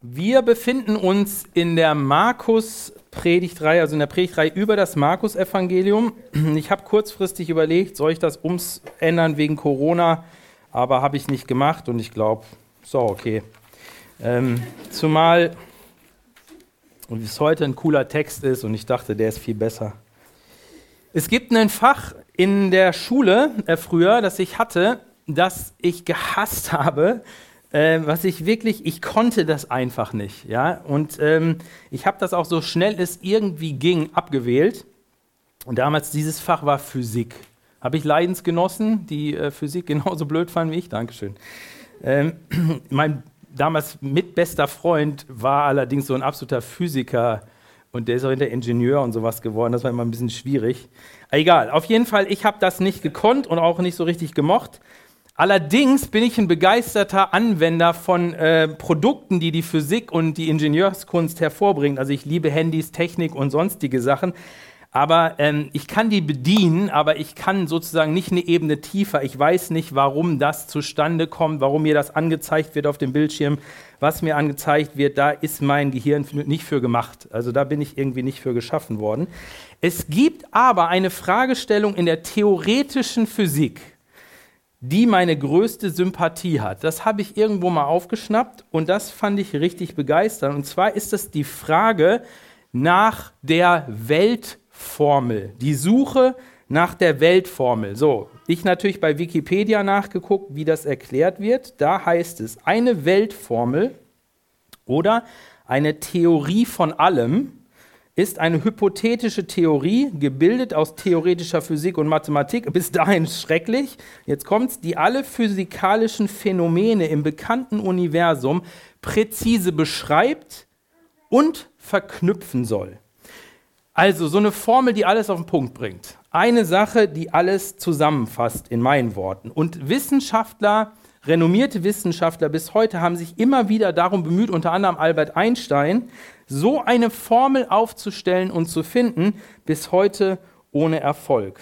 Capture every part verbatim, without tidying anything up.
Wir befinden uns in der Markus-Predigtreihe, also in der Predigtreihe über das Markus-Evangelium. Ich habe kurzfristig überlegt, soll ich das umändern wegen Corona, aber habe ich nicht gemacht und ich glaube, so okay. Ähm, zumal es heute ein cooler Text ist und ich dachte, der ist viel besser. Es gibt ein Fach in der Schule äh, früher, das ich hatte, das ich gehasst habe, äh, was ich wirklich, ich konnte das einfach nicht. Ja? Und ähm, ich habe das auch so schnell es irgendwie ging abgewählt. Und damals dieses Fach war Physik. Habe ich Leidensgenossen, die äh, Physik genauso blöd fanden wie ich? Dankeschön. Ähm, mein damals mitbester Freund war allerdings so ein absoluter Physiker und der ist auch hinter Ingenieur und sowas geworden. Das war immer ein bisschen schwierig. Egal, auf jeden Fall, ich habe das nicht gekonnt und auch nicht so richtig gemocht. Allerdings bin ich ein begeisterter Anwender von äh, Produkten, die die Physik und die Ingenieurskunst hervorbringen. Also ich liebe Handys, Technik und sonstige Sachen. Aber ähm, ich kann die bedienen, aber ich kann sozusagen nicht eine Ebene tiefer. Ich weiß nicht, warum das zustande kommt, warum mir das angezeigt wird auf dem Bildschirm, was mir angezeigt wird. Da ist mein Gehirn nicht für gemacht. Also da bin ich irgendwie nicht für geschaffen worden. Es gibt aber eine Fragestellung in der theoretischen Physik, die meine größte Sympathie hat. Das habe ich irgendwo mal aufgeschnappt und das fand ich richtig begeisternd. Und zwar ist das die Frage nach der Weltformel, die Suche nach der Weltformel. So, ich natürlich bei Wikipedia nachgeguckt, wie das erklärt wird. Da heißt es, eine Weltformel oder eine Theorie von allem ist eine hypothetische Theorie, gebildet aus theoretischer Physik und Mathematik, bis dahin schrecklich, jetzt kommt's, die alle physikalischen Phänomene im bekannten Universum präzise beschreibt und verknüpfen soll. Also so eine Formel, die alles auf den Punkt bringt. Eine Sache, die alles zusammenfasst in meinen Worten. Und Wissenschaftler, renommierte Wissenschaftler bis heute haben sich immer wieder darum bemüht, unter anderem Albert Einstein, so eine Formel aufzustellen und zu finden, bis heute ohne Erfolg.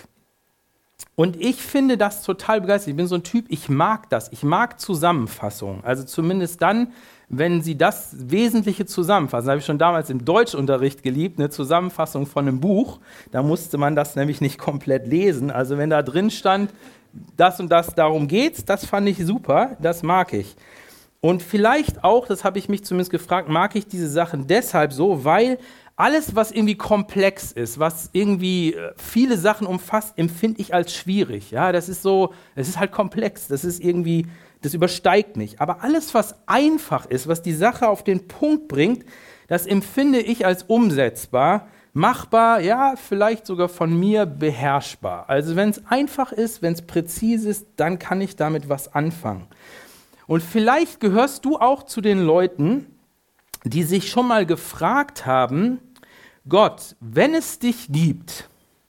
Und ich finde das total begeistert. Ich bin so ein Typ, ich mag das. Ich mag Zusammenfassungen. Also zumindest dann, wenn sie das Wesentliche zusammenfassen. Das habe ich schon damals im Deutschunterricht geliebt, eine Zusammenfassung von einem Buch. Da musste man das nämlich nicht komplett lesen. Also wenn da drin stand, das und das, darum geht's, das fand ich super, das mag ich. Und vielleicht auch, das habe ich mich zumindest gefragt, mag ich diese Sachen deshalb so, weil alles, was irgendwie komplex ist, was irgendwie viele Sachen umfasst, empfinde ich als schwierig. Ja, das ist so, es ist halt komplex, das ist irgendwie, das übersteigt mich. Aber alles, was einfach ist, was die Sache auf den Punkt bringt, das empfinde ich als umsetzbar, machbar, ja, vielleicht sogar von mir beherrschbar. Also wenn es einfach ist, wenn es präzise ist, dann kann ich damit was anfangen. Und vielleicht gehörst du auch zu den Leuten, die sich schon mal gefragt haben, Gott, wenn es dich gibt,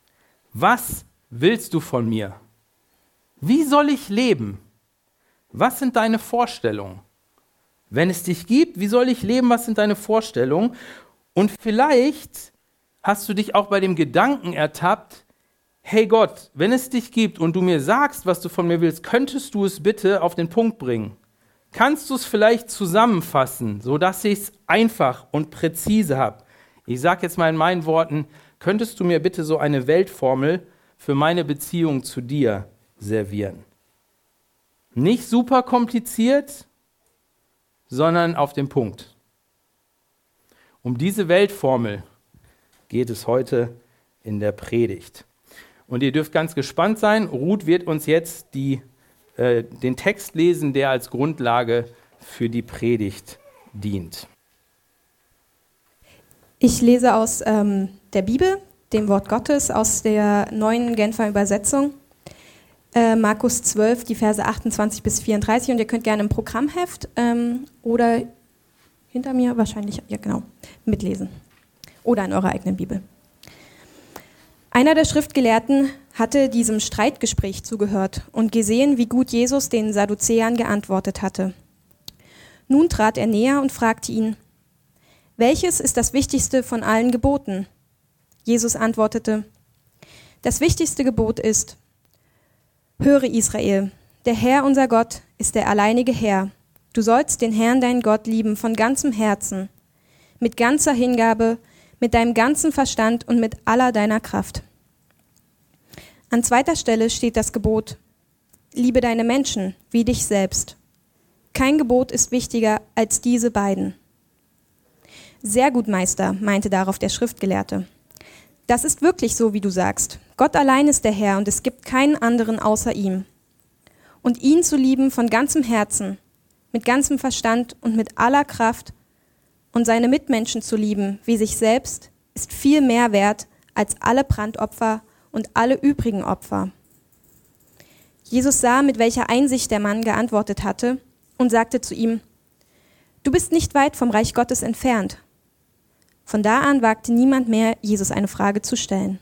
was willst du von mir? Wie soll ich leben? Was sind deine Vorstellungen? Wenn es dich gibt, wie soll ich leben? Was sind deine Vorstellungen? Und vielleicht hast du dich auch bei dem Gedanken ertappt, hey Gott, wenn es dich gibt und du mir sagst, was du von mir willst, könntest du es bitte auf den Punkt bringen? Kannst du es vielleicht zusammenfassen, sodass ich es einfach und präzise habe? Ich sage jetzt mal in meinen Worten, könntest du mir bitte so eine Weltformel für meine Beziehung zu dir servieren? Nicht super kompliziert, sondern auf den Punkt. Um diese Weltformel geht es heute in der Predigt. Und ihr dürft ganz gespannt sein, Ruth wird uns jetzt die den Text lesen, der als Grundlage für die Predigt dient. Ich lese aus ähm, der Bibel, dem Wort Gottes, aus der neuen Genfer Übersetzung, äh, Markus zwölf, die Verse achtundzwanzig bis vierunddreißig. Und ihr könnt gerne im Programmheft ähm, oder hinter mir wahrscheinlich, ja genau, mitlesen. Oder in eurer eigenen Bibel. Einer der Schriftgelehrten hatte diesem Streitgespräch zugehört und gesehen, wie gut Jesus den Sadduzäern geantwortet hatte. Nun trat er näher und fragte ihn, welches ist das wichtigste von allen Geboten? Jesus antwortete, das wichtigste Gebot ist, höre Israel, der Herr unser Gott ist der alleinige Herr. Du sollst den Herrn, deinen Gott, lieben von ganzem Herzen, mit ganzer Hingabe, mit deinem ganzen Verstand und mit aller deiner Kraft. An zweiter Stelle steht das Gebot: Liebe deine Menschen wie dich selbst. Kein Gebot ist wichtiger als diese beiden. Sehr gut, Meister, meinte darauf der Schriftgelehrte. Das ist wirklich so, wie du sagst. Gott allein ist der Herr und es gibt keinen anderen außer ihm. Und ihn zu lieben von ganzem Herzen, mit ganzem Verstand und mit aller Kraft und seine Mitmenschen zu lieben wie sich selbst, ist viel mehr wert als alle Brandopfer und alle übrigen Opfer. Jesus sah, mit welcher Einsicht der Mann geantwortet hatte und sagte zu ihm: Du bist nicht weit vom Reich Gottes entfernt. Von da an wagte niemand mehr, Jesus eine Frage zu stellen.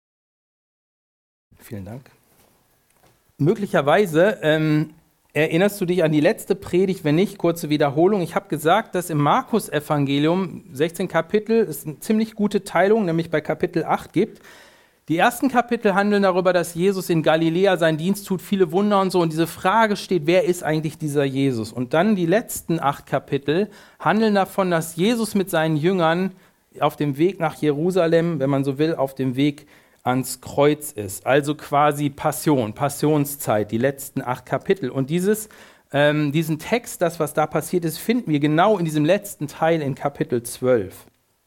Vielen Dank. Möglicherweise ähm, erinnerst du dich an die letzte Predigt, wenn nicht, kurze Wiederholung. Ich habe gesagt, dass im Markus-Evangelium sechzehn Kapitel es eine ziemlich gute Teilung, nämlich bei Kapitel acht gibt. Die ersten Kapitel handeln darüber, dass Jesus in Galiläa seinen Dienst tut, viele Wunder und so. Und diese Frage steht, wer ist eigentlich dieser Jesus? Und dann die letzten acht Kapitel handeln davon, dass Jesus mit seinen Jüngern auf dem Weg nach Jerusalem, wenn man so will, auf dem Weg ans Kreuz ist. Also quasi Passion, Passionszeit, die letzten acht Kapitel. Und dieses, ähm, diesen Text, das, was da passiert ist, finden wir genau in diesem letzten Teil in Kapitel zwölf.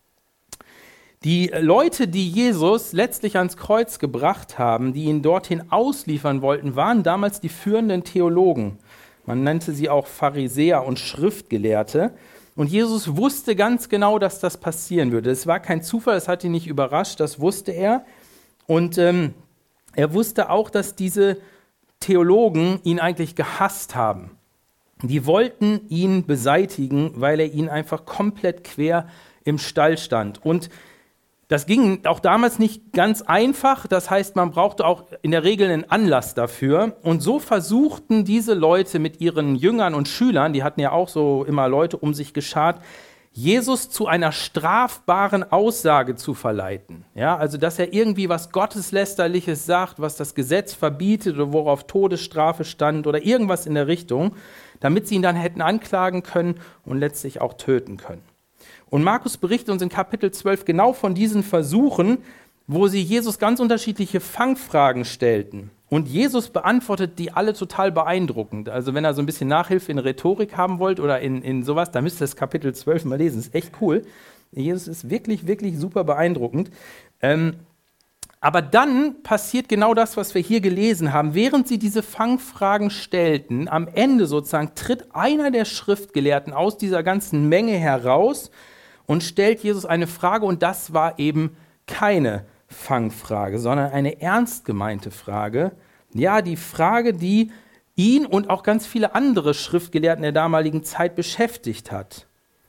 Die Leute, die Jesus letztlich ans Kreuz gebracht haben, die ihn dorthin ausliefern wollten, waren damals die führenden Theologen. Man nannte sie auch Pharisäer und Schriftgelehrte. Und Jesus wusste ganz genau, dass das passieren würde. Es war kein Zufall, es hat ihn nicht überrascht, das wusste er. Und ähm, er wusste auch, dass diese Theologen ihn eigentlich gehasst haben. Die wollten ihn beseitigen, weil er ihnen einfach komplett quer im Stall stand. Und das ging auch damals nicht ganz einfach. Das heißt, man brauchte auch in der Regel einen Anlass dafür. Und so versuchten diese Leute mit ihren Jüngern und Schülern, die hatten ja auch so immer Leute um sich geschart, Jesus zu einer strafbaren Aussage zu verleiten. Ja, also, dass er irgendwie was Gotteslästerliches sagt, was das Gesetz verbietet oder worauf Todesstrafe stand oder irgendwas in der Richtung, damit sie ihn dann hätten anklagen können und letztlich auch töten können. Und Markus berichtet uns in Kapitel zwölf genau von diesen Versuchen, wo sie Jesus ganz unterschiedliche Fangfragen stellten. Und Jesus beantwortet die alle total beeindruckend. Also wenn ihr so ein bisschen Nachhilfe in Rhetorik haben wollt oder in, in sowas, dann müsst ihr das Kapitel zwölf mal lesen. Das ist echt cool. Jesus ist wirklich, wirklich super beeindruckend. Ähm, aber dann passiert genau das, was wir hier gelesen haben. Während sie diese Fangfragen stellten, am Ende sozusagen tritt einer der Schriftgelehrten aus dieser ganzen Menge heraus und stellt Jesus eine Frage, und das war eben keine Fangfrage, sondern eine ernst gemeinte Frage. Ja, die Frage, die ihn und auch ganz viele andere Schriftgelehrten der damaligen Zeit beschäftigt hat.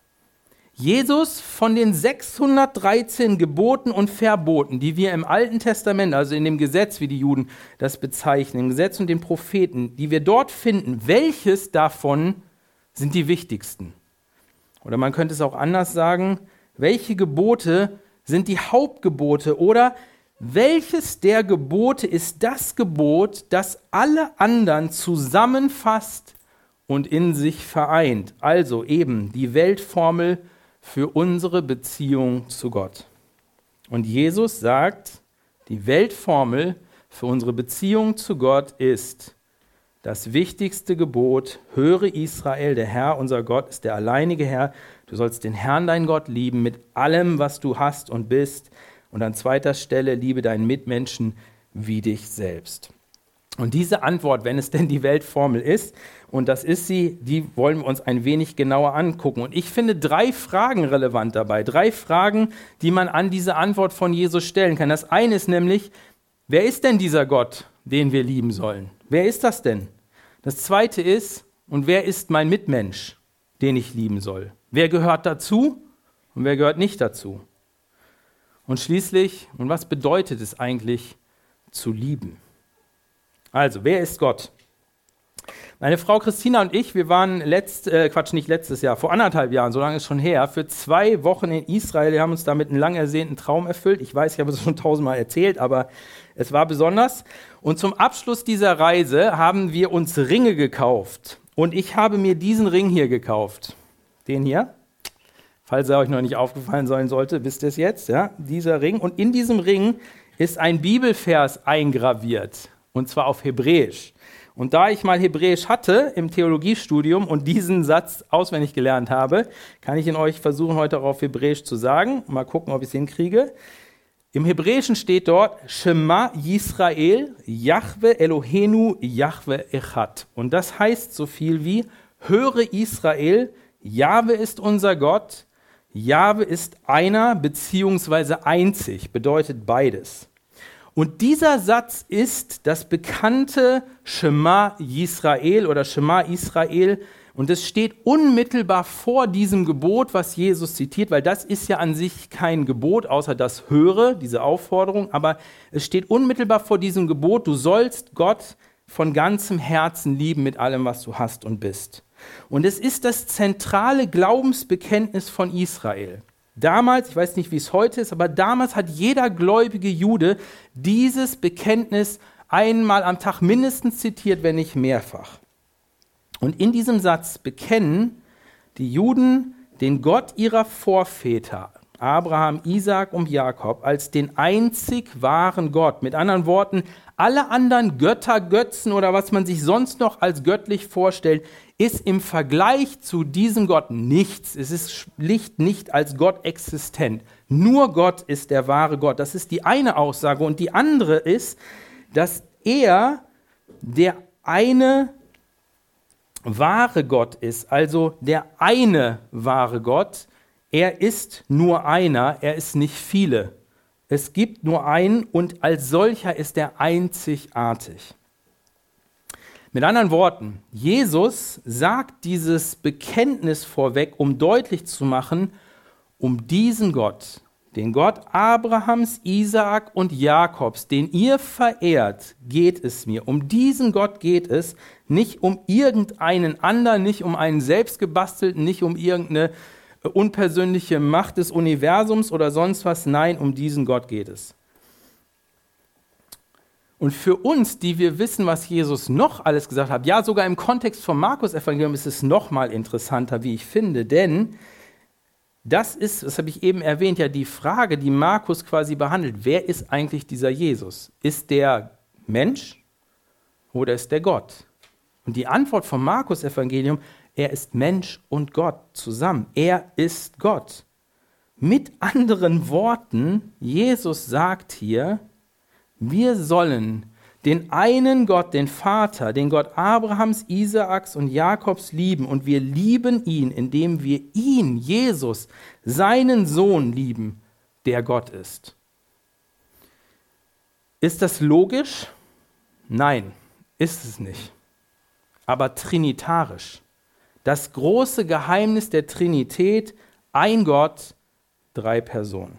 Jesus, von den sechshundertdreizehn Geboten und Verboten, die wir im Alten Testament, also in dem Gesetz, wie die Juden das bezeichnen, im Gesetz und den Propheten, die wir dort finden, welches davon sind die wichtigsten? Oder man könnte es auch anders sagen, welche Gebote sind die Hauptgebote oder welches der Gebote ist das Gebot, das alle anderen zusammenfasst und in sich vereint? Also eben die Weltformel für unsere Beziehung zu Gott. Und Jesus sagt, die Weltformel für unsere Beziehung zu Gott ist: Das wichtigste Gebot: Höre Israel, der Herr, unser Gott, ist der alleinige Herr. Du sollst den Herrn, deinen Gott, lieben mit allem, was du hast und bist. Und an zweiter Stelle: Liebe deinen Mitmenschen wie dich selbst. Und diese Antwort, wenn es denn die Weltformel ist, und das ist sie, die wollen wir uns ein wenig genauer angucken. Und ich finde drei Fragen relevant dabei. Drei Fragen, die man an diese Antwort von Jesus stellen kann. Das eine ist nämlich: Wer ist denn dieser Gott, den wir lieben sollen? Wer ist das denn? Das zweite ist: Und wer ist mein Mitmensch, den ich lieben soll? Wer gehört dazu und wer gehört nicht dazu? Und schließlich: Und was bedeutet es eigentlich, zu lieben? Also, wer ist Gott? Meine Frau Christina und ich, wir waren letzt, äh, Quatsch, nicht letztes Jahr, vor anderthalb Jahren, so lange ist schon her, für zwei Wochen in Israel. Wir haben uns damit einen lang ersehnten Traum erfüllt. Ich weiß, ich habe es schon tausendmal erzählt, aber es war besonders. Und zum Abschluss dieser Reise haben wir uns Ringe gekauft. Und ich habe mir diesen Ring hier gekauft. Den hier. Falls er euch noch nicht aufgefallen sein sollte, wisst ihr es jetzt. Ja? Dieser Ring. Und in diesem Ring ist ein Bibelvers eingraviert. Und zwar auf Hebräisch. Und da ich mal Hebräisch hatte im Theologiestudium und diesen Satz auswendig gelernt habe, kann ich ihn euch versuchen, heute auch auf Hebräisch zu sagen. Mal gucken, ob ich es hinkriege. Im Hebräischen steht dort, Shema Yisrael, Yahweh Eloheinu, Yahweh Echad. Und das heißt so viel wie, höre Israel, Jahwe ist unser Gott, Jahwe ist einer beziehungsweise einzig, bedeutet beides. Und dieser Satz ist das bekannte Shema Yisrael oder Shema Israel und es steht unmittelbar vor diesem Gebot, was Jesus zitiert, weil das ist ja an sich kein Gebot, außer das Höre, diese Aufforderung, aber es steht unmittelbar vor diesem Gebot, du sollst Gott von ganzem Herzen lieben mit allem, was du hast und bist. Und es ist das zentrale Glaubensbekenntnis von Israel. Damals, ich weiß nicht, wie es heute ist, aber damals hat jeder gläubige Jude dieses Bekenntnis einmal am Tag mindestens zitiert, wenn nicht mehrfach. Und in diesem Satz bekennen die Juden den Gott ihrer Vorväter, Abraham, Isaak und Jakob, als den einzig wahren Gott. Mit anderen Worten, alle anderen Götter, Götzen oder was man sich sonst noch als göttlich vorstellt, ist im Vergleich zu diesem Gott nichts. Es ist schlicht nicht als Gott existent. Nur Gott ist der wahre Gott. Das ist die eine Aussage. Und die andere ist, dass er der eine wahre Gott ist, also der eine wahre Gott. Er ist nur einer, er ist nicht viele. Es gibt nur einen und als solcher ist er einzigartig. Mit anderen Worten, Jesus sagt dieses Bekenntnis vorweg, um deutlich zu machen, um diesen Gott, den Gott Abrahams, Isaak und Jakobs, den ihr verehrt, geht es mir. Um diesen Gott geht es, nicht um irgendeinen anderen, nicht um einen selbstgebastelten, nicht um irgendeine unpersönliche Macht des Universums oder sonst was. Nein, um diesen Gott geht es. Und für uns, die wir wissen, was Jesus noch alles gesagt hat, ja, sogar im Kontext vom Markus-Evangelium ist es noch mal interessanter, wie ich finde, denn das ist, das habe ich eben erwähnt, ja die Frage, die Markus quasi behandelt. Wer ist eigentlich dieser Jesus? Ist der Mensch oder ist der Gott? Und die Antwort vom Markus-Evangelium, er ist Mensch und Gott zusammen. Er ist Gott. Mit anderen Worten, Jesus sagt hier, wir sollen den einen Gott, den Vater, den Gott Abrahams, Isaaks und Jakobs lieben. Und wir lieben ihn, indem wir ihn, Jesus, seinen Sohn lieben, der Gott ist. Ist das logisch? Nein, ist es nicht. Aber trinitarisch. Das große Geheimnis der Trinität, ein Gott, drei Personen.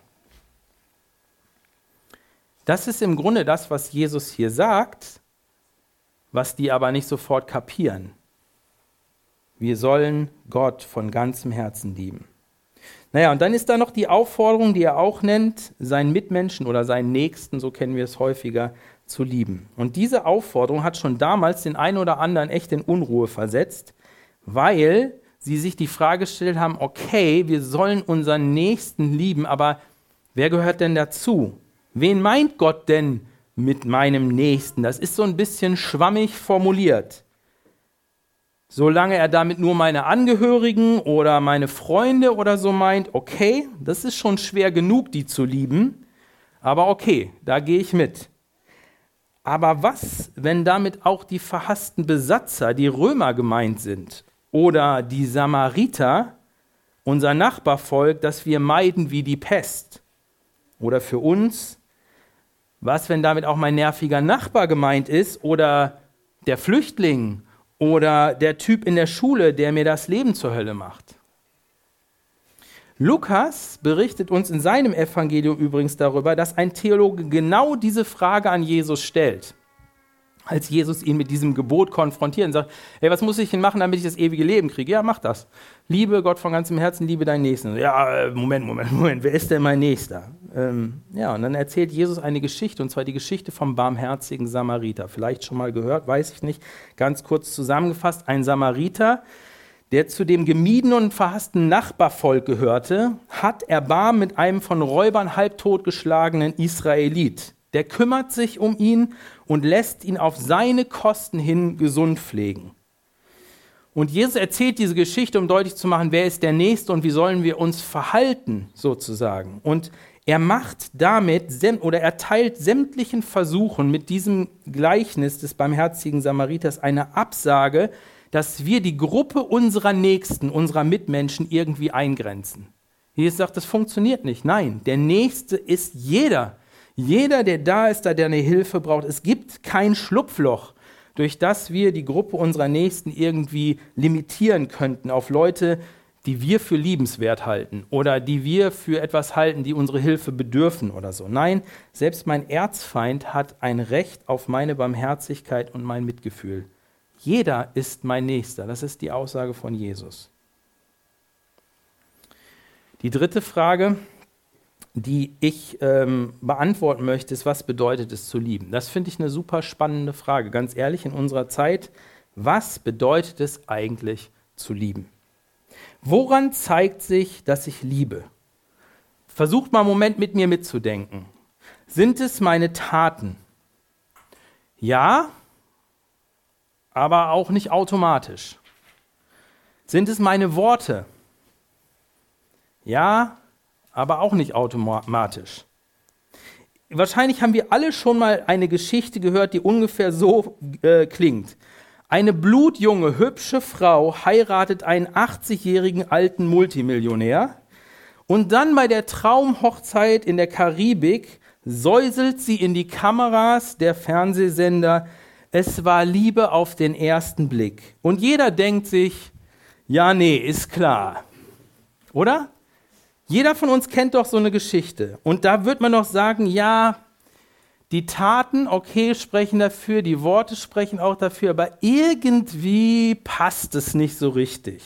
Das ist im Grunde das, was Jesus hier sagt, was die aber nicht sofort kapieren. Wir sollen Gott von ganzem Herzen lieben. Naja, und dann ist da noch die Aufforderung, die er auch nennt, seinen Mitmenschen oder seinen Nächsten, so kennen wir es häufiger, zu lieben. Und diese Aufforderung hat schon damals den einen oder anderen echt in Unruhe versetzt, weil sie sich die Frage gestellt haben, okay, wir sollen unseren Nächsten lieben, aber wer gehört denn dazu? Wen meint Gott denn mit meinem Nächsten? Das ist so ein bisschen schwammig formuliert. Solange er damit nur meine Angehörigen oder meine Freunde oder so meint, okay, das ist schon schwer genug, die zu lieben, aber okay, da gehe ich mit. Aber was, wenn damit auch die verhassten Besatzer, die Römer gemeint sind oder die Samariter, unser Nachbarvolk, das wir meiden wie die Pest? Oder für uns, was, wenn damit auch mein nerviger Nachbar gemeint ist oder der Flüchtling oder der Typ in der Schule, der mir das Leben zur Hölle macht? Lukas berichtet uns in seinem Evangelium übrigens darüber, dass ein Theologe genau diese Frage an Jesus stellt. als Jesus ihn mit diesem Gebot konfrontiert und sagt, hey, was muss ich denn machen, damit ich das ewige Leben kriege? Ja, mach das. Liebe Gott von ganzem Herzen, liebe deinen Nächsten. Ja, Moment, Moment, Moment, wer ist denn mein Nächster? Ähm, ja, und dann erzählt Jesus eine Geschichte, und zwar die Geschichte vom barmherzigen Samariter. Vielleicht schon mal gehört, weiß ich nicht. Ganz kurz zusammengefasst, ein Samariter, der zu dem gemiedenen und verhassten Nachbarvolk gehörte, hat Erbarmen mit einem von Räubern halbtot geschlagenen Israelit. Der kümmert sich um ihn und lässt ihn auf seine Kosten hin gesund pflegen. Und Jesus erzählt diese Geschichte, um deutlich zu machen, wer ist der Nächste und wie sollen wir uns verhalten, sozusagen. Und er macht damit, oder er teilt sämtlichen Versuchen mit diesem Gleichnis des barmherzigen Samariters eine Absage, dass wir die Gruppe unserer Nächsten, unserer Mitmenschen irgendwie eingrenzen. Jesus sagt, das funktioniert nicht. Nein, der Nächste ist jeder. Jeder, der da ist, der eine Hilfe braucht. Es gibt kein Schlupfloch, durch das wir die Gruppe unserer Nächsten irgendwie limitieren könnten auf Leute, die wir für liebenswert halten oder die wir für etwas halten, die unsere Hilfe bedürfen oder so. Nein, selbst mein Erzfeind hat ein Recht auf meine Barmherzigkeit und mein Mitgefühl. Jeder ist mein Nächster. Das ist die Aussage von Jesus. Die dritte Frage, die ich ähm, beantworten möchte, ist, was bedeutet es zu lieben? Das finde ich eine super spannende Frage. Ganz ehrlich, in unserer Zeit, was bedeutet es eigentlich zu lieben? Woran zeigt sich, dass ich liebe? Versucht mal einen Moment mit mir mitzudenken. Sind es meine Taten? Ja, aber auch nicht automatisch. Sind es meine Worte? Ja, aber auch nicht automatisch. Wahrscheinlich haben wir alle schon mal eine Geschichte gehört, die ungefähr so äh, klingt. Eine blutjunge, hübsche Frau heiratet einen achtzigjährigen alten Multimillionär und dann bei der Traumhochzeit in der Karibik säuselt sie in die Kameras der Fernsehsender, es war Liebe auf den ersten Blick. Und jeder denkt sich, ja, nee, ist klar. Oder? Jeder von uns kennt doch so eine Geschichte. Und da wird man doch sagen, ja, die Taten, okay, sprechen dafür, die Worte sprechen auch dafür, aber irgendwie passt es nicht so richtig.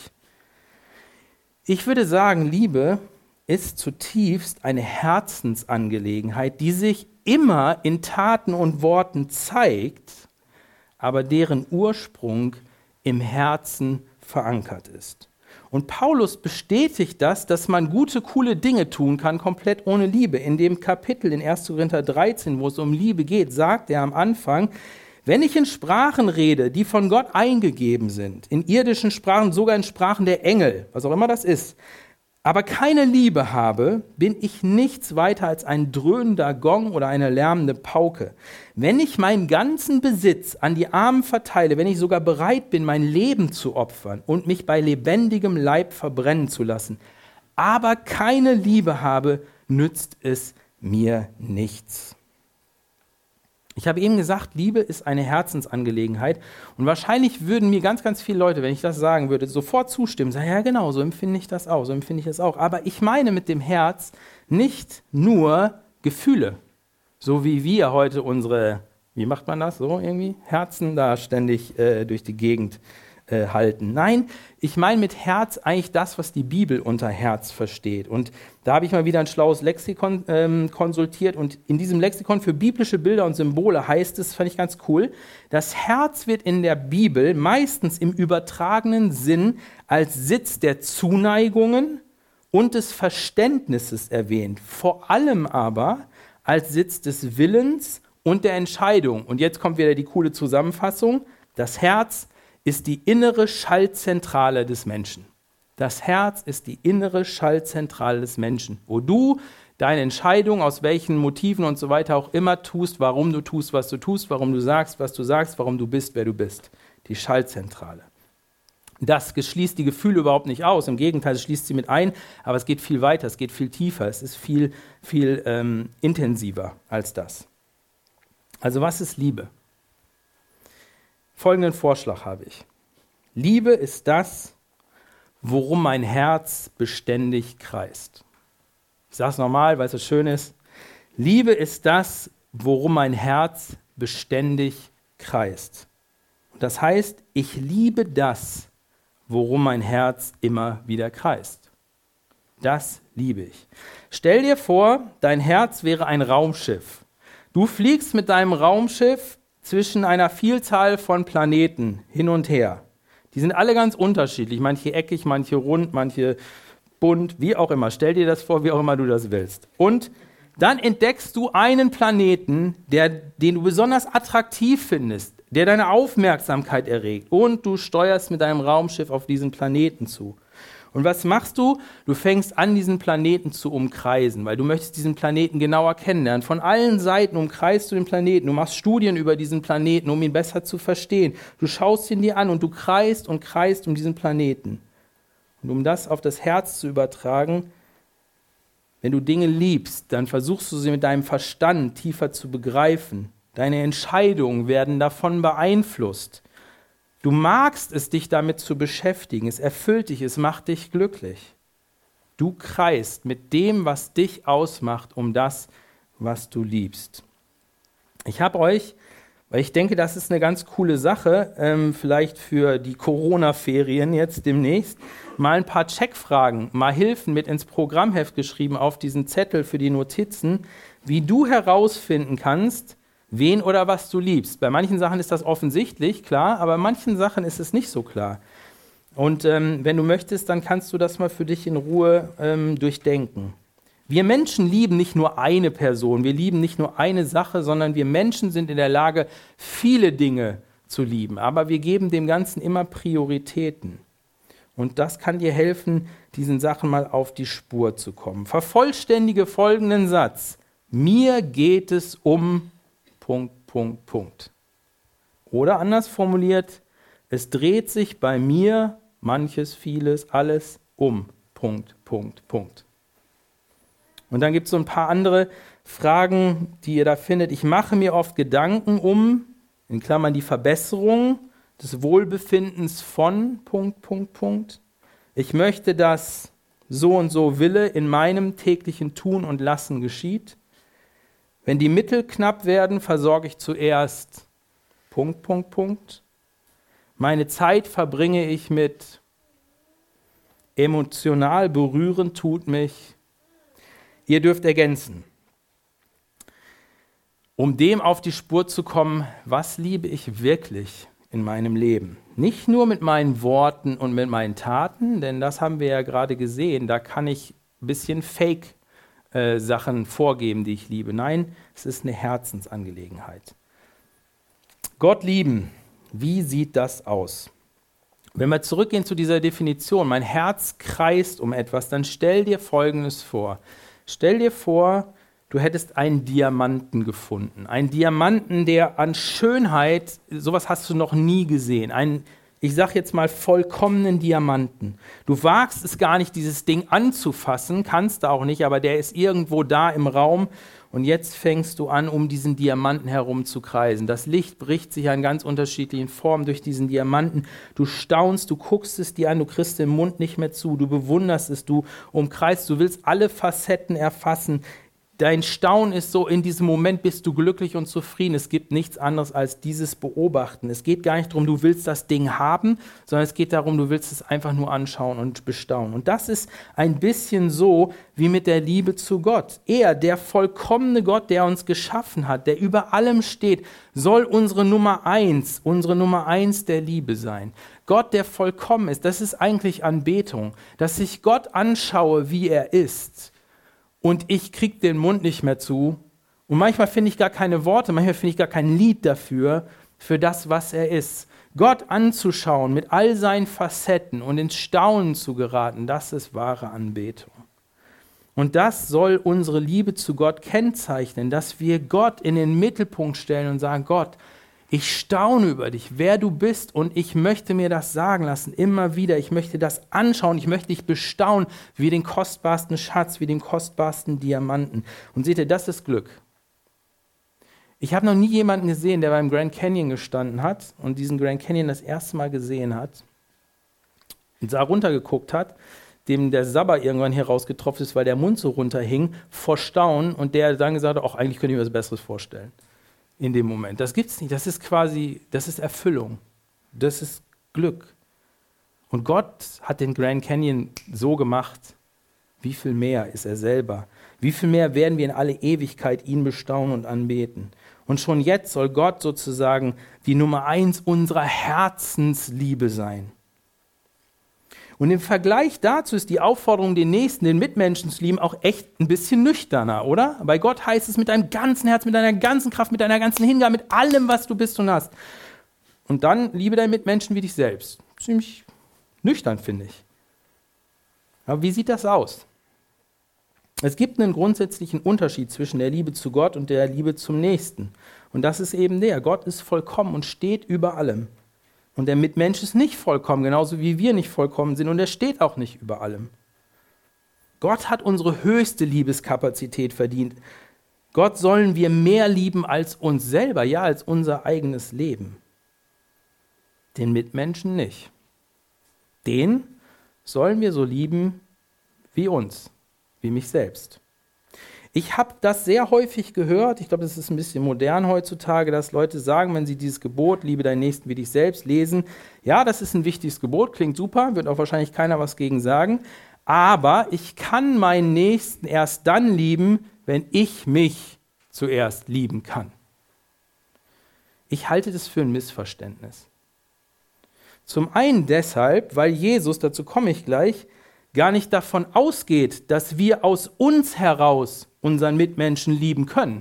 Ich würde sagen, Liebe ist zutiefst eine Herzensangelegenheit, die sich immer in Taten und Worten zeigt, aber deren Ursprung im Herzen verankert ist. Und Paulus bestätigt das, dass man gute, coole Dinge tun kann, komplett ohne Liebe. In dem Kapitel in erster Korinther dreizehn, wo es um Liebe geht, sagt er am Anfang, wenn ich in Sprachen rede, die von Gott eingegeben sind, in irdischen Sprachen, sogar in Sprachen der Engel, was auch immer das ist, aber keine Liebe habe, bin ich nichts weiter als ein dröhnender Gong oder eine lärmende Pauke. Wenn ich meinen ganzen Besitz an die Armen verteile, wenn ich sogar bereit bin, mein Leben zu opfern und mich bei lebendigem Leib verbrennen zu lassen, aber keine Liebe habe, nützt es mir nichts. Ich habe eben gesagt, Liebe ist eine Herzensangelegenheit und wahrscheinlich würden mir ganz, ganz viele Leute, wenn ich das sagen würde, sofort zustimmen, sagen, ja genau, so empfinde ich das auch, so empfinde ich das auch. Aber ich meine mit dem Herz nicht nur Gefühle, so wie wir heute unsere, wie macht man das so irgendwie, Herzen da ständig äh, durch die Gegend äh, halten. Nein, ich meine mit Herz eigentlich das, was die Bibel unter Herz versteht. Und da habe ich mal wieder ein schlaues Lexikon ähm, konsultiert und in diesem Lexikon für biblische Bilder und Symbole heißt es, fand ich ganz cool, das Herz wird in der Bibel meistens im übertragenen Sinn als Sitz der Zuneigungen und des Verständnisses erwähnt, vor allem aber als Sitz des Willens und der Entscheidung. Und jetzt kommt wieder die coole Zusammenfassung, das Herz ist die innere Schaltzentrale des Menschen. Das Herz ist die innere Schaltzentrale des Menschen, wo du deine Entscheidung, aus welchen Motiven und so weiter auch immer tust, warum du tust, was du tust, warum du sagst, was du sagst, warum du bist, wer du bist. Die Schaltzentrale. Das schließt die Gefühle überhaupt nicht aus, im Gegenteil, es schließt sie mit ein, aber es geht viel weiter, es geht viel tiefer, es ist viel, viel ähm, intensiver als das. Also was ist Liebe? Folgenden Vorschlag habe ich. Liebe ist das, worum mein Herz beständig kreist. Ich sage es nochmal, weil es so schön ist. Liebe ist das, worum mein Herz beständig kreist. Das heißt, ich liebe das, worum mein Herz immer wieder kreist. Das liebe ich. Stell dir vor, dein Herz wäre ein Raumschiff. Du fliegst mit deinem Raumschiff zwischen einer Vielzahl von Planeten hin und her. Die sind alle ganz unterschiedlich, manche eckig, manche rund, manche bunt, wie auch immer. Stell dir das vor, wie auch immer du das willst. Und dann entdeckst du einen Planeten, der, den du besonders attraktiv findest, der deine Aufmerksamkeit erregt. Und du steuerst mit deinem Raumschiff auf diesen Planeten zu. Und was machst du? Du fängst an, diesen Planeten zu umkreisen, weil du möchtest diesen Planeten genauer kennenlernen. Von allen Seiten umkreist du den Planeten. Du machst Studien über diesen Planeten, um ihn besser zu verstehen. Du schaust ihn dir an und du kreist und kreist um diesen Planeten. Und um das auf das Herz zu übertragen, wenn du Dinge liebst, dann versuchst du sie mit deinem Verstand tiefer zu begreifen. Deine Entscheidungen werden davon beeinflusst. Du magst es, dich damit zu beschäftigen. Es erfüllt dich, es macht dich glücklich. Du kreist mit dem, was dich ausmacht, um das, was du liebst. Ich habe euch, weil ich denke, das ist eine ganz coole Sache, ähm, vielleicht für die Corona-Ferien jetzt demnächst, mal ein paar Checkfragen, mal Hilfen mit ins Programmheft geschrieben auf diesen Zettel für die Notizen, wie du herausfinden kannst, wen oder was du liebst. Bei manchen Sachen ist das offensichtlich, klar, aber bei manchen Sachen ist es nicht so klar. Und ähm, wenn du möchtest, dann kannst du das mal für dich in Ruhe ähm, durchdenken. Wir Menschen lieben nicht nur eine Person, wir lieben nicht nur eine Sache, sondern wir Menschen sind in der Lage, viele Dinge zu lieben. Aber wir geben dem Ganzen immer Prioritäten. Und das kann dir helfen, diesen Sachen mal auf die Spur zu kommen. Vervollständige folgenden Satz. Mir geht es um Punkt, Punkt, Punkt. Oder anders formuliert, es dreht sich bei mir manches, vieles, alles um Punkt, Punkt, Punkt. Und dann gibt es so ein paar andere Fragen, die ihr da findet. Ich mache mir oft Gedanken um, in Klammern die Verbesserung des Wohlbefindens von Punkt, Punkt, Punkt. Ich möchte, dass so und so Wille in meinem täglichen Tun und Lassen geschieht. Wenn die Mittel knapp werden, versorge ich zuerst Punkt, Punkt, Punkt. Meine Zeit verbringe ich mit emotional berühren tut mich. Ihr dürft ergänzen. Um dem auf die Spur zu kommen, was liebe ich wirklich in meinem Leben? Nicht nur mit meinen Worten und mit meinen Taten, denn das haben wir ja gerade gesehen, da kann ich ein bisschen Fake Äh, Sachen vorgeben, die ich liebe. Nein, es ist eine Herzensangelegenheit. Gott lieben, wie sieht das aus? Wenn wir zurückgehen zu dieser Definition, mein Herz kreist um etwas, dann stell dir Folgendes vor. Stell dir vor, du hättest einen Diamanten gefunden. Einen Diamanten, der an Schönheit, sowas hast du noch nie gesehen. Ein Ich sage jetzt mal vollkommenen Diamanten. Du wagst es gar nicht, dieses Ding anzufassen, kannst du auch nicht, aber der ist irgendwo da im Raum und jetzt fängst du an, um diesen Diamanten herum zu kreisen. Das Licht bricht sich an ganz unterschiedlichen Formen durch diesen Diamanten. Du staunst, du guckst es dir an, du kriegst den Mund nicht mehr zu, du bewunderst es, du umkreist, du willst alle Facetten erfassen. Dein Staunen ist so, in diesem Moment bist du glücklich und zufrieden. Es gibt nichts anderes als dieses Beobachten. Es geht gar nicht darum, du willst das Ding haben, sondern es geht darum, du willst es einfach nur anschauen und bestaunen. Und das ist ein bisschen so wie mit der Liebe zu Gott. Er, der vollkommene Gott, der uns geschaffen hat, der über allem steht, soll unsere Nummer eins, unsere Nummer eins der Liebe sein. Gott, der vollkommen ist, das ist eigentlich Anbetung. Dass ich Gott anschaue, wie er ist. Und ich kriege den Mund nicht mehr zu. Und manchmal finde ich gar keine Worte, manchmal finde ich gar kein Lied dafür, für das, was er ist. Gott anzuschauen mit all seinen Facetten und ins Staunen zu geraten, das ist wahre Anbetung. Und das soll unsere Liebe zu Gott kennzeichnen, dass wir Gott in den Mittelpunkt stellen und sagen, Gott, ich staune über dich, wer du bist und ich möchte mir das sagen lassen, immer wieder. Ich möchte das anschauen, ich möchte dich bestaunen wie den kostbarsten Schatz, wie den kostbarsten Diamanten. Und seht ihr, das ist Glück. Ich habe noch nie jemanden gesehen, der beim Grand Canyon gestanden hat und diesen Grand Canyon das erste Mal gesehen hat und da runtergeguckt hat, dem der Sabber irgendwann hier rausgetropft ist, weil der Mund so runterhing, vor Staunen und der dann gesagt hat, ach, eigentlich könnte ich mir was Besseres vorstellen. in dem Moment. Das gibt es nicht. Das ist quasi, das ist Erfüllung. Das ist Glück. Und Gott hat den Grand Canyon so gemacht. Wie viel mehr ist er selber? Wie viel mehr werden wir in alle Ewigkeit ihn bestaunen und anbeten? Und schon jetzt soll Gott sozusagen die Nummer eins unserer Herzensliebe sein. Und im Vergleich dazu ist die Aufforderung, den Nächsten, den Mitmenschen zu lieben, auch echt ein bisschen nüchterner, oder? Bei Gott heißt es mit deinem ganzen Herz, mit deiner ganzen Kraft, mit deiner ganzen Hingabe, mit allem, was du bist und hast. Und dann liebe deinen Mitmenschen wie dich selbst. Ziemlich nüchtern, finde ich. Aber wie sieht das aus? Es gibt einen grundsätzlichen Unterschied zwischen der Liebe zu Gott und der Liebe zum Nächsten. Und das ist eben der. Gott ist vollkommen und steht über allem. Und der Mitmensch ist nicht vollkommen, genauso wie wir nicht vollkommen sind. Und er steht auch nicht über allem. Gott hat unsere höchste Liebeskapazität verdient. Gott sollen wir mehr lieben als uns selber, ja, als unser eigenes Leben. Den Mitmenschen nicht. Den sollen wir so lieben wie uns. Wie mich selbst. Ich habe das sehr häufig gehört, ich glaube, das ist ein bisschen modern heutzutage, dass Leute sagen, wenn sie dieses Gebot, liebe deinen Nächsten wie dich selbst, lesen, ja, das ist ein wichtiges Gebot, klingt super, wird auch wahrscheinlich keiner was gegen sagen, aber ich kann meinen Nächsten erst dann lieben, wenn ich mich zuerst lieben kann. Ich halte das für ein Missverständnis. Zum einen deshalb, weil Jesus, dazu komme ich gleich, gar nicht davon ausgeht, dass wir aus uns heraus unseren Mitmenschen lieben können.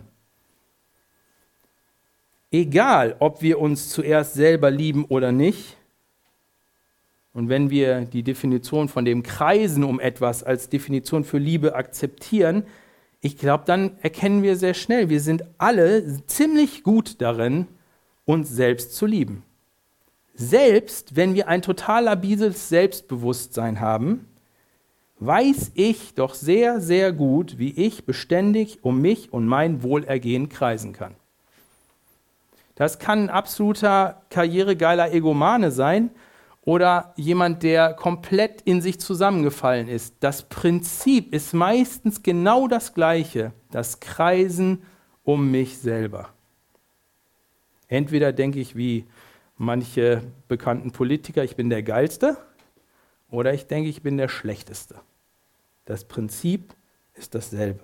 Egal, ob wir uns zuerst selber lieben oder nicht. Und wenn wir die Definition von dem Kreisen um etwas als Definition für Liebe akzeptieren, ich glaube, dann erkennen wir sehr schnell, wir sind alle ziemlich gut darin, uns selbst zu lieben. Selbst wenn wir ein total labiles Selbstbewusstsein haben, weiß ich doch sehr, sehr gut, wie ich beständig um mich und mein Wohlergehen kreisen kann. Das kann ein absoluter karrieregeiler Egomane sein oder jemand, der komplett in sich zusammengefallen ist. Das Prinzip ist meistens genau das Gleiche, das Kreisen um mich selber. Entweder denke ich wie manche bekannten Politiker, ich bin der Geilste, oder ich denke, ich bin der Schlechteste. Das Prinzip ist dasselbe.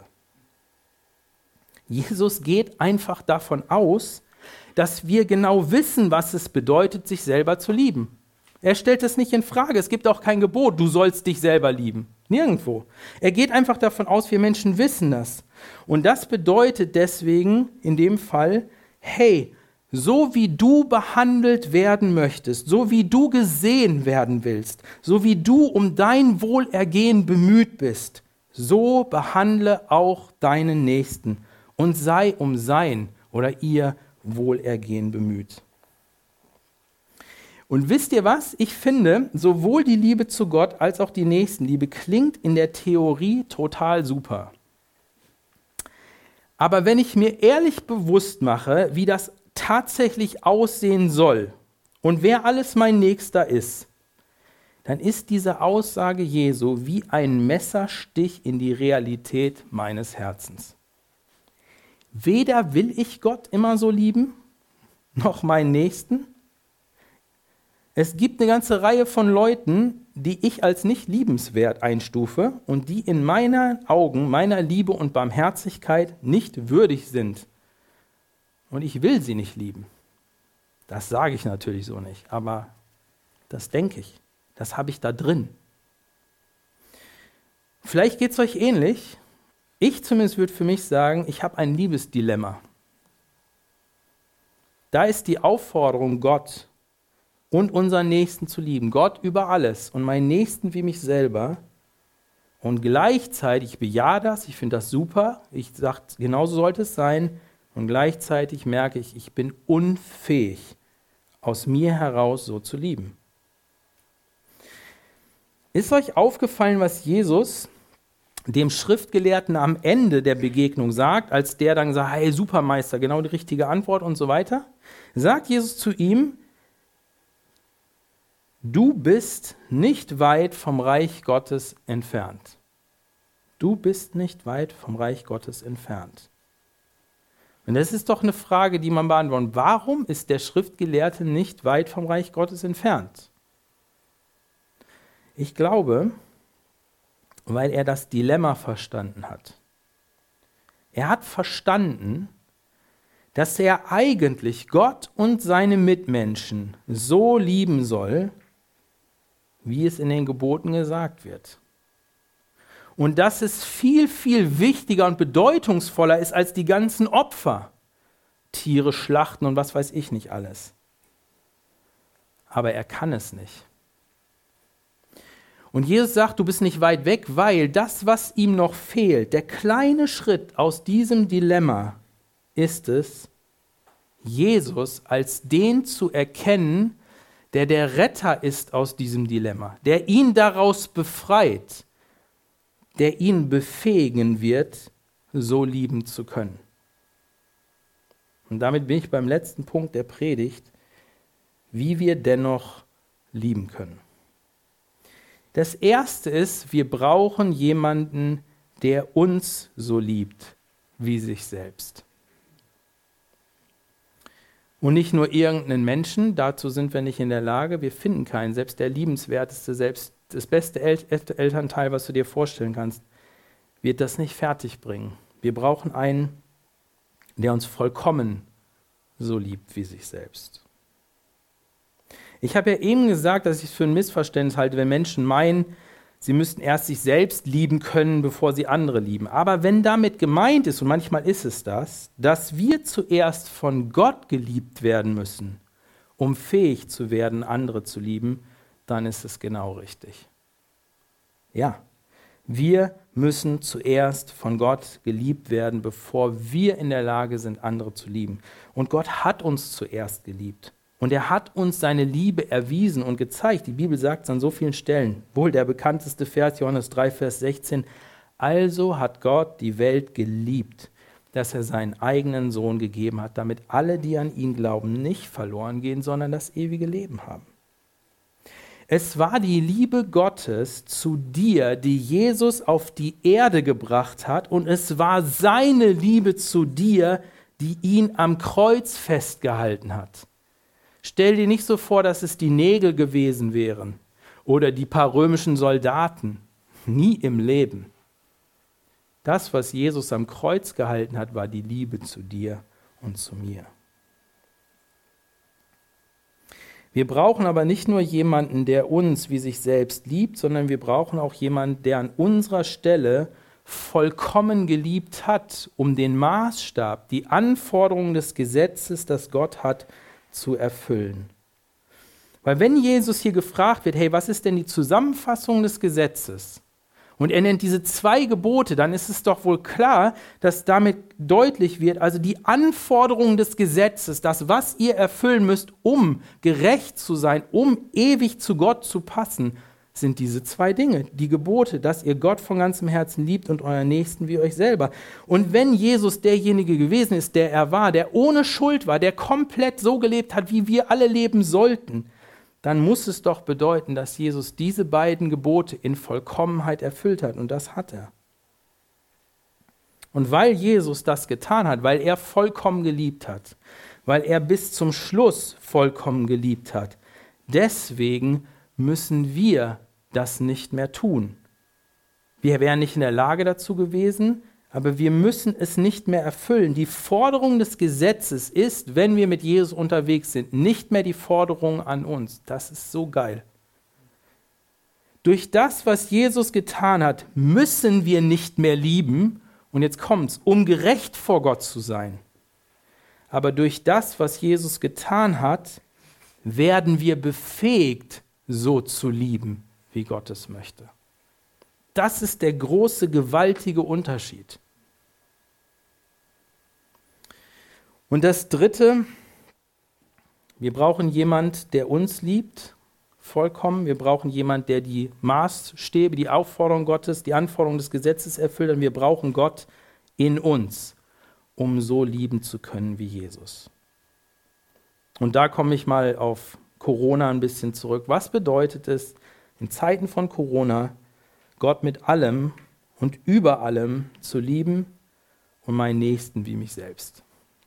Jesus geht einfach davon aus, dass wir genau wissen, was es bedeutet, sich selber zu lieben. Er stellt es nicht in Frage. Es gibt auch kein Gebot, du sollst dich selber lieben. Nirgendwo. Er geht einfach davon aus, wir Menschen wissen das. Und das bedeutet deswegen in dem Fall, hey, so wie du behandelt werden möchtest, so wie du gesehen werden willst, so wie du um dein Wohlergehen bemüht bist, so behandle auch deinen Nächsten und sei um sein oder ihr Wohlergehen bemüht. Und wisst ihr was? Ich finde, sowohl die Liebe zu Gott als auch die Nächstenliebe klingt in der Theorie total super. Aber wenn ich mir ehrlich bewusst mache, wie das tatsächlich aussehen soll und wer alles mein Nächster ist, dann ist diese Aussage Jesu wie ein Messerstich in die Realität meines Herzens. Weder will ich Gott immer so lieben, noch meinen Nächsten. Es gibt eine ganze Reihe von Leuten, die ich als nicht liebenswert einstufe und die in meinen Augen, meiner Liebe und Barmherzigkeit nicht würdig sind. Und ich will sie nicht lieben. Das sage ich natürlich so nicht, aber das denke ich. Das habe ich da drin. Vielleicht geht es euch ähnlich. Ich zumindest würde für mich sagen, ich habe ein Liebesdilemma. Da ist die Aufforderung, Gott und unseren Nächsten zu lieben. Gott über alles und meinen Nächsten wie mich selber. Und gleichzeitig, ich bejahe das, ich finde das super. Ich sage, genauso sollte es sein. Und gleichzeitig merke ich, ich bin unfähig, aus mir heraus so zu lieben. Ist euch aufgefallen, was Jesus dem Schriftgelehrten am Ende der Begegnung sagt, als der dann sagt, hey Supermeister, genau die richtige Antwort und so weiter? Sagt Jesus zu ihm, du bist nicht weit vom Reich Gottes entfernt. Du bist nicht weit vom Reich Gottes entfernt. Und das ist doch eine Frage, die man beantworten kann. Warum ist der Schriftgelehrte nicht weit vom Reich Gottes entfernt? Ich glaube, weil er das Dilemma verstanden hat. Er hat verstanden, dass er eigentlich Gott und seine Mitmenschen so lieben soll, wie es in den Geboten gesagt wird. Und dass es viel, viel wichtiger und bedeutungsvoller ist als die ganzen Opfer. Tiere schlachten und was weiß ich nicht alles. Aber er kann es nicht. Und Jesus sagt, du bist nicht weit weg, weil das, was ihm noch fehlt, der kleine Schritt aus diesem Dilemma, ist es, Jesus als den zu erkennen, der der Retter ist aus diesem Dilemma, der ihn daraus befreit, der ihn befähigen wird, so lieben zu können. Und damit bin ich beim letzten Punkt der Predigt, wie wir dennoch lieben können. Das Erste ist, wir brauchen jemanden, der uns so liebt wie sich selbst. Und nicht nur irgendeinen Menschen, dazu sind wir nicht in der Lage, wir finden keinen, selbst der liebenswerteste, selbst das beste El- Elternteil, was du dir vorstellen kannst, wird das nicht fertigbringen. Wir brauchen einen, der uns vollkommen so liebt wie sich selbst. Ich habe ja eben gesagt, dass ich es für ein Missverständnis halte, wenn Menschen meinen, sie müssten erst sich selbst lieben können, bevor sie andere lieben. Aber wenn damit gemeint ist, und manchmal ist es das, dass wir zuerst von Gott geliebt werden müssen, um fähig zu werden, andere zu lieben, dann ist es genau richtig. Ja, wir müssen zuerst von Gott geliebt werden, bevor wir in der Lage sind, andere zu lieben. Und Gott hat uns zuerst geliebt. Und er hat uns seine Liebe erwiesen und gezeigt. Die Bibel sagt es an so vielen Stellen. Wohl der bekannteste Vers, Johannes drei, Vers sechzehn. Also hat Gott die Welt geliebt, dass er seinen eigenen Sohn gegeben hat, damit alle, die an ihn glauben, nicht verloren gehen, sondern das ewige Leben haben. Es war die Liebe Gottes zu dir, die Jesus auf die Erde gebracht hat, und es war seine Liebe zu dir, die ihn am Kreuz festgehalten hat. Stell dir nicht so vor, dass es die Nägel gewesen wären oder die paar römischen Soldaten. Nie im Leben. Das, was Jesus am Kreuz gehalten hat, war die Liebe zu dir und zu mir. Wir brauchen aber nicht nur jemanden, der uns wie sich selbst liebt, sondern wir brauchen auch jemanden, der an unserer Stelle vollkommen geliebt hat, um den Maßstab, die Anforderungen des Gesetzes, das Gott hat, zu erfüllen. Weil wenn Jesus hier gefragt wird, hey, was ist denn die Zusammenfassung des Gesetzes? Und er nennt diese zwei Gebote, dann ist es doch wohl klar, dass damit deutlich wird, also die Anforderungen des Gesetzes, das, was ihr erfüllen müsst, um gerecht zu sein, um ewig zu Gott zu passen, sind diese zwei Dinge, die Gebote, dass ihr Gott von ganzem Herzen liebt und euren Nächsten wie euch selber. Und wenn Jesus derjenige gewesen ist, der er war, der ohne Schuld war, der komplett so gelebt hat, wie wir alle leben sollten, dann muss es doch bedeuten, dass Jesus diese beiden Gebote in Vollkommenheit erfüllt hat. Und das hat er. Und weil Jesus das getan hat, weil er vollkommen geliebt hat, weil er bis zum Schluss vollkommen geliebt hat, deswegen müssen wir das nicht mehr tun. Wir wären nicht in der Lage dazu gewesen, aber wir müssen es nicht mehr erfüllen. Die Forderung des Gesetzes ist, wenn wir mit Jesus unterwegs sind, nicht mehr die Forderung an uns. Das ist so geil. Durch das, was Jesus getan hat, müssen wir nicht mehr lieben, und jetzt kommt's, um gerecht vor Gott zu sein. Aber durch das, was Jesus getan hat, werden wir befähigt, so zu lieben, wie Gott es möchte. Das ist der große, gewaltige Unterschied. Und das Dritte, wir brauchen jemand, der uns liebt, vollkommen. Wir brauchen jemand, der die Maßstäbe, die Aufforderung Gottes, die Anforderungen des Gesetzes erfüllt. Und wir brauchen Gott in uns, um so lieben zu können wie Jesus. Und da komme ich mal auf Corona ein bisschen zurück. Was bedeutet es, in Zeiten von Corona Gott mit allem und über allem zu lieben und meinen Nächsten wie mich selbst?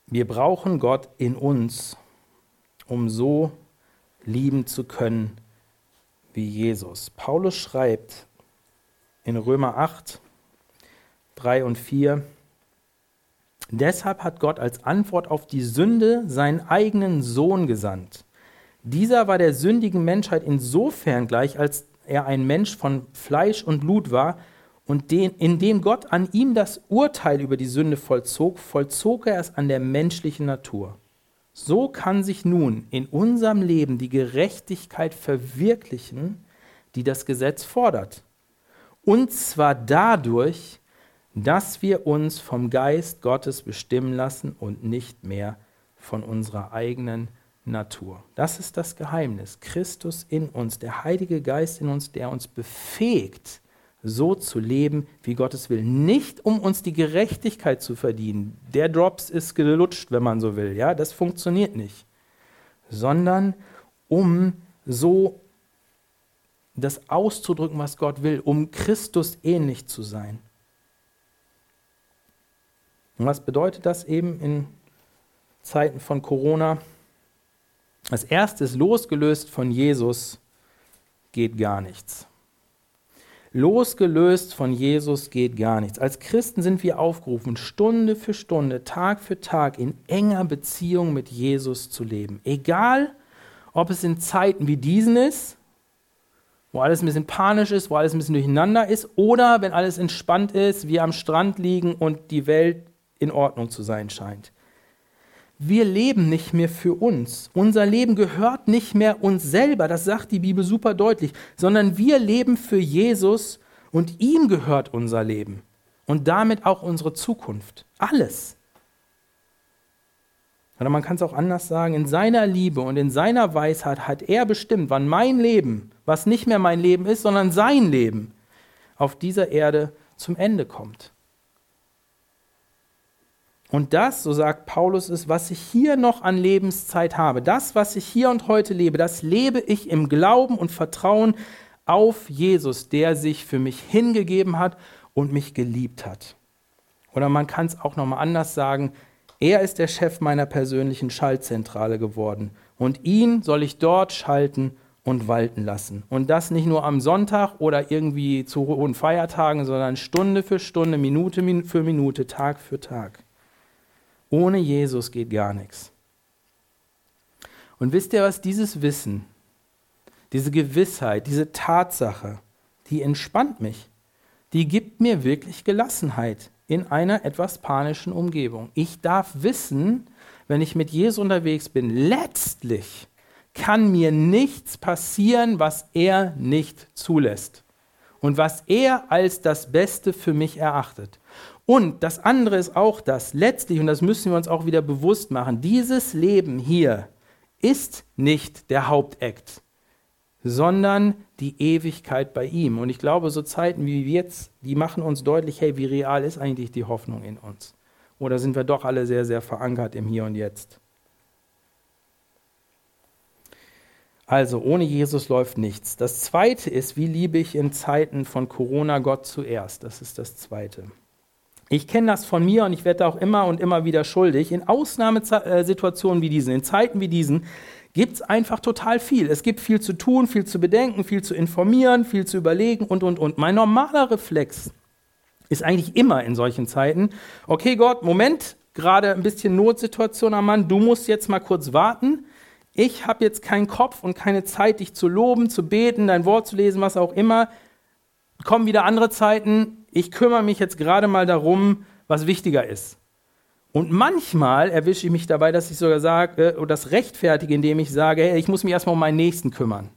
Wir brauchen Gott in uns, um so lieben zu können wie Jesus. Paulus schreibt in Römer acht, drei und vier, deshalb hat Gott als Antwort auf die Sünde seinen eigenen Sohn gesandt. Dieser war der sündigen Menschheit insofern gleich, als er ein Mensch von Fleisch und Blut war, und den, indem Gott an ihm das Urteil über die Sünde vollzog, vollzog er es an der menschlichen Natur. So kann sich nun in unserem Leben die Gerechtigkeit verwirklichen, die das Gesetz fordert. Und zwar dadurch, dass wir uns vom Geist Gottes bestimmen lassen und nicht mehr von unserer eigenen Natur. Das ist das Geheimnis. Christus in uns, der Heilige Geist in uns, der uns befähigt, so zu leben, wie Gott es will. Nicht, um uns die Gerechtigkeit zu verdienen. Der Drops ist gelutscht, wenn man so will. Ja, das funktioniert nicht. Sondern um so das auszudrücken, was Gott will, um Christus ähnlich zu sein. Und was bedeutet das eben in Zeiten von Corona? Das erste ist, losgelöst von Jesus geht gar nichts. Losgelöst von Jesus geht gar nichts. Als Christen sind wir aufgerufen, Stunde für Stunde, Tag für Tag in enger Beziehung mit Jesus zu leben. Egal, ob es in Zeiten wie diesen ist, wo alles ein bisschen panisch ist, wo alles ein bisschen durcheinander ist, oder wenn alles entspannt ist, wir am Strand liegen und die Welt in Ordnung zu sein scheint. Wir leben nicht mehr für uns. Unser Leben gehört nicht mehr uns selber, das sagt die Bibel super deutlich, sondern wir leben für Jesus und ihm gehört unser Leben und damit auch unsere Zukunft. Alles. Oder man kann es auch anders sagen, in seiner Liebe und in seiner Weisheit hat er bestimmt, wann mein Leben, was nicht mehr mein Leben ist, sondern sein Leben, auf dieser Erde zum Ende kommt. Und das, so sagt Paulus, ist, was ich hier noch an Lebenszeit habe. Das, was ich hier und heute lebe, das lebe ich im Glauben und Vertrauen auf Jesus, der sich für mich hingegeben hat und mich geliebt hat. Oder man kann es auch nochmal anders sagen, er ist der Chef meiner persönlichen Schaltzentrale geworden. Und ihn soll ich dort schalten und walten lassen. Und das nicht nur am Sonntag oder irgendwie zu hohen Feiertagen, sondern Stunde für Stunde, Minute für Minute, Tag für Tag. Ohne Jesus geht gar nichts. Und wisst ihr was, dieses Wissen, diese Gewissheit, diese Tatsache, die entspannt mich. Die gibt mir wirklich Gelassenheit in einer etwas panischen Umgebung. Ich darf wissen, wenn ich mit Jesus unterwegs bin, letztlich kann mir nichts passieren, was er nicht zulässt und was er als das Beste für mich erachtet. Und das andere ist auch das, letztlich, und das müssen wir uns auch wieder bewusst machen, dieses Leben hier ist nicht der Hauptakt, sondern die Ewigkeit bei ihm. Und ich glaube, so Zeiten wie jetzt, die machen uns deutlich, hey, wie real ist eigentlich die Hoffnung in uns? Oder sind wir doch alle sehr, sehr verankert im Hier und Jetzt? Also, ohne Jesus läuft nichts. Das Zweite ist, wie liebe ich in Zeiten von Corona Gott zuerst? Das ist das Zweite. Ich kenne das von mir und ich werde auch immer und immer wieder schuldig. In Ausnahmesituationen wie diesen, in Zeiten wie diesen, gibt es einfach total viel. Es gibt viel zu tun, viel zu bedenken, viel zu informieren, viel zu überlegen und, und, und. Mein normaler Reflex ist eigentlich immer in solchen Zeiten, okay Gott, Moment, gerade ein bisschen Notsituation am Mann, du musst jetzt mal kurz warten. Ich habe jetzt keinen Kopf und keine Zeit, dich zu loben, zu beten, dein Wort zu lesen, was auch immer. Kommen wieder andere Zeiten. Ich kümmere mich jetzt gerade mal darum, was wichtiger ist. Und manchmal erwische ich mich dabei, dass ich sogar sage, oder das rechtfertige, indem ich sage, hey, ich muss mich erstmal um meinen Nächsten kümmern.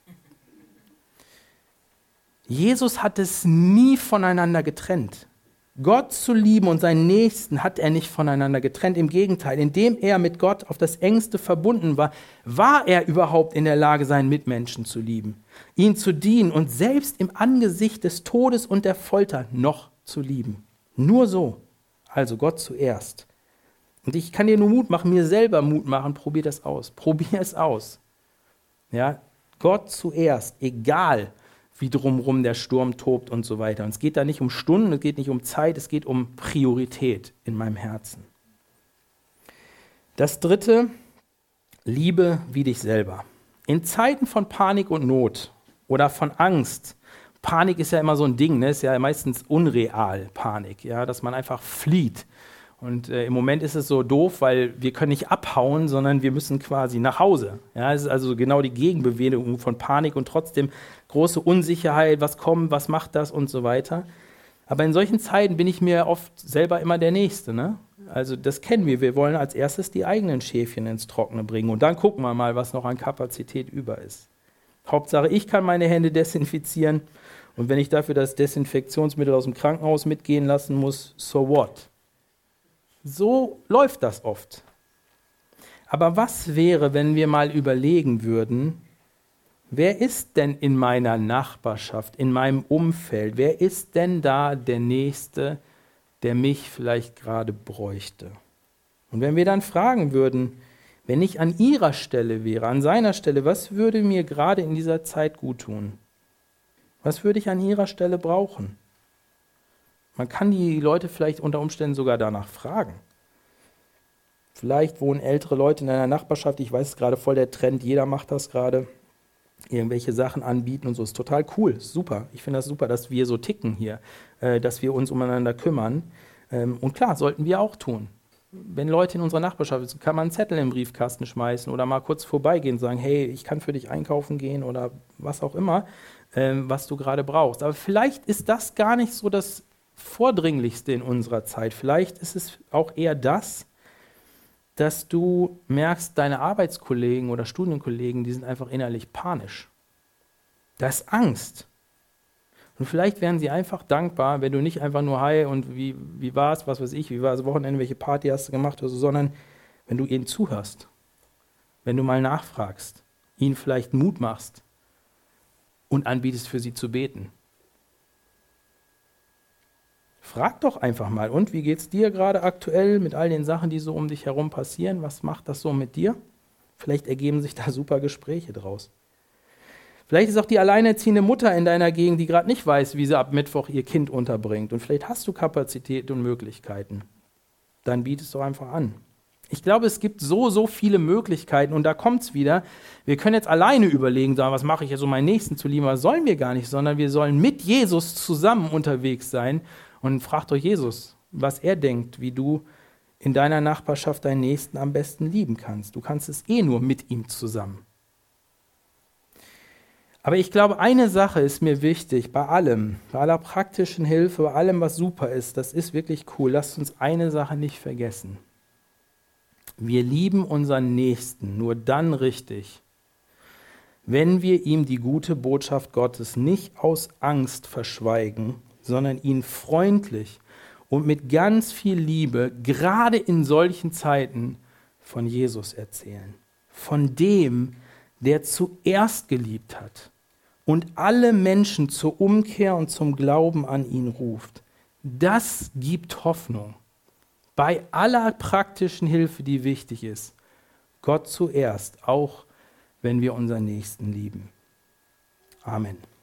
Jesus hat es nie voneinander getrennt. Gott zu lieben und seinen Nächsten hat er nicht voneinander getrennt. Im Gegenteil, indem er mit Gott auf das Engste verbunden war, war er überhaupt in der Lage, seinen Mitmenschen zu lieben, ihn zu dienen und selbst im Angesicht des Todes und der Folter noch zu lieben. Nur so. Also Gott zuerst. Und ich kann dir nur Mut machen, mir selber Mut machen, probier das aus. Probier es aus. Ja, Gott zuerst, egal wie drumherum der Sturm tobt und so weiter. Und es geht da nicht um Stunden, es geht nicht um Zeit, es geht um Priorität in meinem Herzen. Das dritte, liebe wie dich selber. In Zeiten von Panik und Not oder von Angst, Panik ist ja immer so ein Ding, ne? Ist ja meistens unreal, Panik, ja? Dass man einfach flieht. Und äh, im Moment ist es so doof, weil wir können nicht abhauen, sondern wir müssen quasi nach Hause. Ja? Es ist also genau die Gegenbewegung von Panik und trotzdem große Unsicherheit, was kommt, was macht das und so weiter. Aber in solchen Zeiten bin ich mir oft selber immer der Nächste, ne? Also das kennen wir. Wir wollen als erstes die eigenen Schäfchen ins Trockene bringen und dann gucken wir mal, was noch an Kapazität über ist. Hauptsache, ich kann meine Hände desinfizieren und wenn ich dafür das Desinfektionsmittel aus dem Krankenhaus mitgehen lassen muss, so what? So läuft das oft. Aber was wäre, wenn wir mal überlegen würden, wer ist denn in meiner Nachbarschaft, in meinem Umfeld, wer ist denn da der Nächste, der mich vielleicht gerade bräuchte? Und wenn wir dann fragen würden, wenn ich an ihrer Stelle wäre, an seiner Stelle, was würde mir gerade in dieser Zeit gut tun? Was würde ich an ihrer Stelle brauchen? Man kann die Leute vielleicht unter Umständen sogar danach fragen. Vielleicht wohnen ältere Leute in einer Nachbarschaft, ich weiß, es ist gerade voll der Trend, jeder macht das gerade, irgendwelche Sachen anbieten und so, ist total cool, super. Ich finde das super, dass wir so ticken hier, äh, dass wir uns umeinander kümmern. Ähm, und klar, sollten wir auch tun. Wenn Leute in unserer Nachbarschaft sind, kann man einen Zettel im Briefkasten schmeißen oder mal kurz vorbeigehen und sagen, hey, ich kann für dich einkaufen gehen oder was auch immer, ähm, was du gerade brauchst. Aber vielleicht ist das gar nicht so das Vordringlichste in unserer Zeit. Vielleicht ist es auch eher das, dass du merkst, deine Arbeitskollegen oder Studienkollegen, die sind einfach innerlich panisch. Da ist Angst. Und vielleicht wären sie einfach dankbar, wenn du nicht einfach nur, hi, und wie, wie war es, was weiß ich, wie war das Wochenende, welche Party hast du gemacht, oder so, sondern wenn du ihnen zuhörst, wenn du mal nachfragst, ihnen vielleicht Mut machst und anbietest, für sie zu beten. Frag doch einfach mal, und wie geht's dir gerade aktuell mit all den Sachen, die so um dich herum passieren? Was macht das so mit dir? Vielleicht ergeben sich da super Gespräche draus. Vielleicht ist auch die alleinerziehende Mutter in deiner Gegend, die gerade nicht weiß, wie sie ab Mittwoch ihr Kind unterbringt. Und vielleicht hast du Kapazität und Möglichkeiten. Dann biet es doch einfach an. Ich glaube, es gibt so, so viele Möglichkeiten und da kommt es wieder. Wir können jetzt alleine überlegen, sagen, was mache ich jetzt, um meinen Nächsten zu lieben? Das sollen wir gar nicht, sondern wir sollen mit Jesus zusammen unterwegs sein. Und frag doch Jesus, was er denkt, wie du in deiner Nachbarschaft deinen Nächsten am besten lieben kannst. Du kannst es eh nur mit ihm zusammen. Aber ich glaube, eine Sache ist mir wichtig bei allem, bei aller praktischen Hilfe, bei allem, was super ist. Das ist wirklich cool. Lasst uns eine Sache nicht vergessen. Wir lieben unseren Nächsten nur dann richtig, wenn wir ihm die gute Botschaft Gottes nicht aus Angst verschweigen, sondern ihn freundlich und mit ganz viel Liebe, gerade in solchen Zeiten, von Jesus erzählen. Von dem, der zuerst geliebt hat und alle Menschen zur Umkehr und zum Glauben an ihn ruft. Das gibt Hoffnung. Bei aller praktischen Hilfe, die wichtig ist. Gott zuerst, auch wenn wir unseren Nächsten lieben. Amen.